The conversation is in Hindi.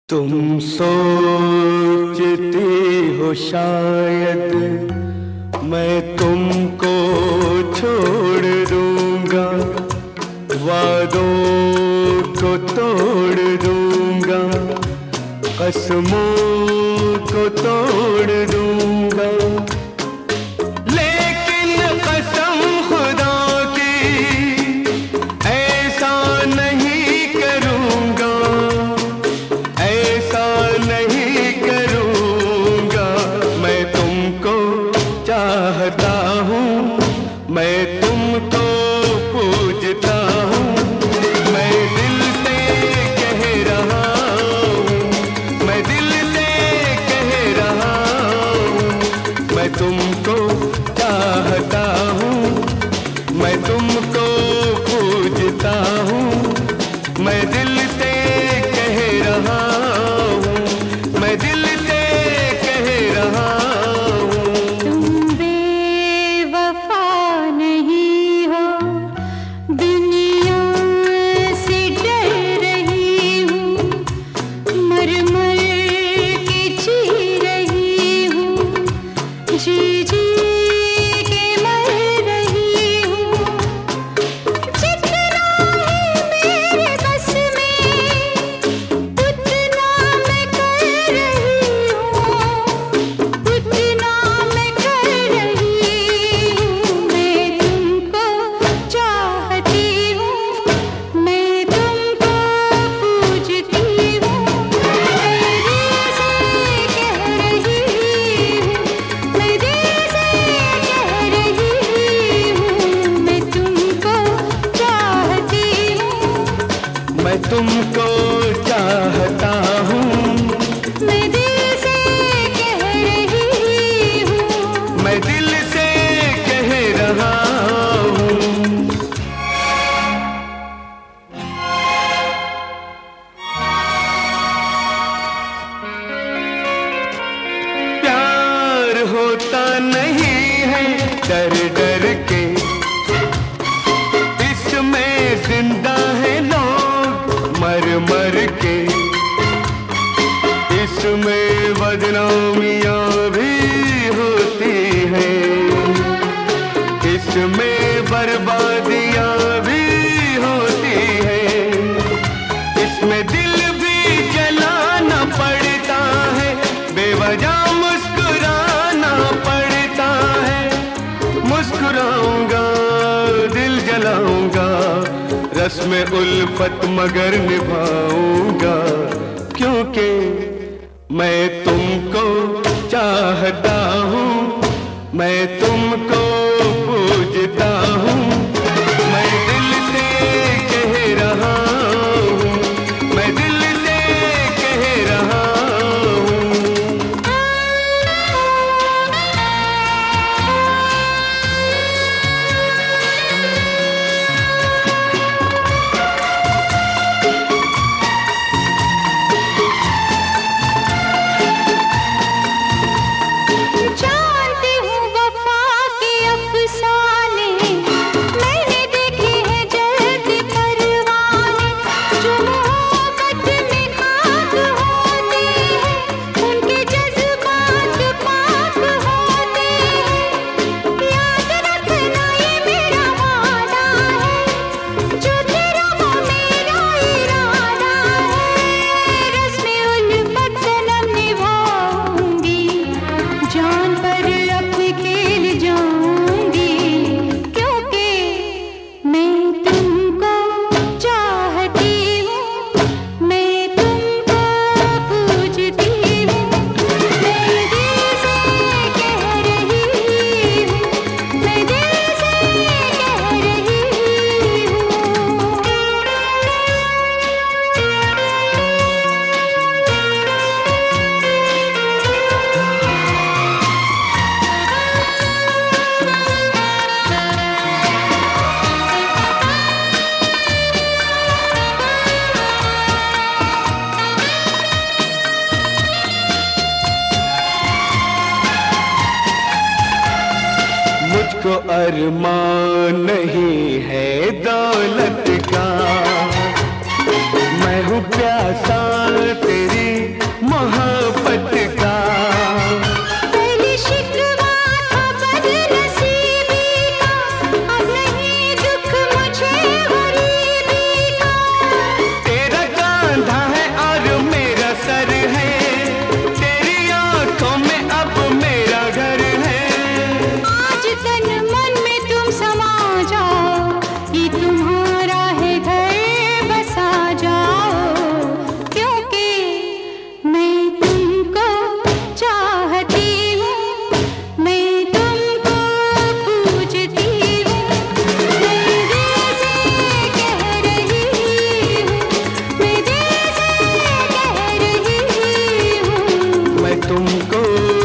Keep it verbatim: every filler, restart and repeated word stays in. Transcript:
तुम सोचती हो शायद मैं तुमको छोड़ दूंगा, वादों को तोड़ दूंगा, कसमों को तोड़ दूंगा, लेकिन कसम खुदा की ऐसा नहीं करूंगा, ऐसा नहीं करूंगा। मैं तुमको चाहता हूँ, मैं तुमको पूजता हूँ, मैं दिल से कह रहा हूँ, मैं दिल से कह रहा हूँ, मैं तुमको चाहता हूँ, मैं तुमको पूजता हूँ, मैं दिल से कह रहा हूँ, मैं दिल से कह रहा हूँ। तुम बेवफा नहीं हो, दुनिया से डर रही हूँ, मर मर के जी रही हूँ, जी जी के मर रही हूँ। जितना है मेरे बस में उतना मैं कर रही हूँ, उतना मैं कर रही हूँ। मैं तुमको चाहती हूँ, मैं तुमको पूजती हूँ, मैं दिल से कह रही हूँ, मैं दिल से कह रही हूँ। मैं तुमको चाहती हूँ, मैं तुमको चाहता हूँ, मैं दिल से कह रही हूँ। मैं दिल से कह रहा हूँ। प्यार होता नहीं है डर डर के, इसमें जिंदा है लोग मर मर के, इसमें बदनामियां भी होती हैं, इसमें बर्बादियां भी होती हैं, इसमें दिल भी जलाना पड़ता है, बेवजह मुस्कुराना पड़ता है। मुस्कुराऊंगा दिल जलाऊंगा, रस्म उल्फत मगर निभाऊंगा, क्योंकि मैं तुमको चाहता हूँ, मैं तुमको पूजता हूँ, मैं दिल से कह रहा हूँ, मैं दिल से कह रहा हूँ। जानती हूँ वफा के अफसाने, मैंने देखे हैं जलते परवाने, जो मोहब्बत में खाक होते हैं, उनके जज्बात पाक होते हैं। याद रखना ये मेरा वादा है, जो तेरा वो मेरा इरादा है। रस्म उल्फत सनम निभाऊंगी, जान पर अपने खेल जाऊंगी, क्योंकि मैं तुमको चाहती हूँ, मैं तुमको पूजती हूँ, मैं दिल से कह रही हूँ, मैं दिल से कह रही हूँ। मुझको अरमान नहीं है दौलत का, मैं हूँ प्यासा तेरी तुमको